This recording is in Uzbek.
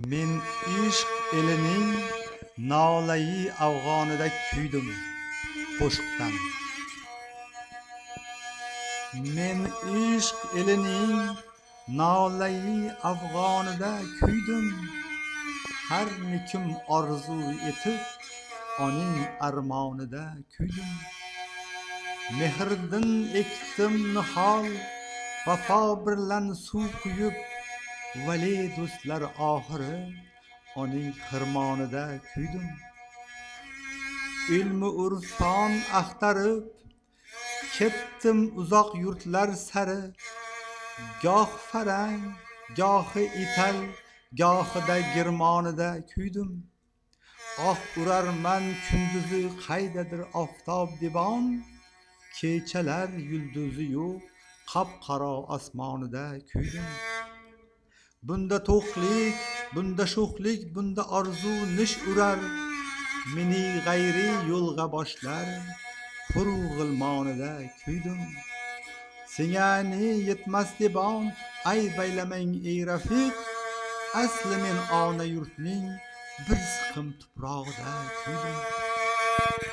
Men ishq elining nolayi afg'onida kuydim qo'shiqdan. Men ishq elining nolayi afg'onida kuydim. Har nekim orzu etib oning armonida kuydim. Mehrdan ektim nihol, vafo bilan suv quyib, vali do'stlar oxiri oning xirmonida kuydim. Ilmi urfon axtarib ketdim uzoq yurtlar sari. Goh farang, gohi ital, gohida girmonida kuydim. Oh urarman kunduzi qaydadir oftob dibon, kechalar yulduzi yo'q qop-qaro osmonida kuydim. Bunda to'qlik, bunda sho'xlik, bunda orzu nish urar, meni g'ayri yo'lga boshlar huru g'ilmonida kuydim. Senga ne yetmas debon, ay baylamang ey rafiq, asli men ona yurtning bir siqim tuprog'ida kuydim.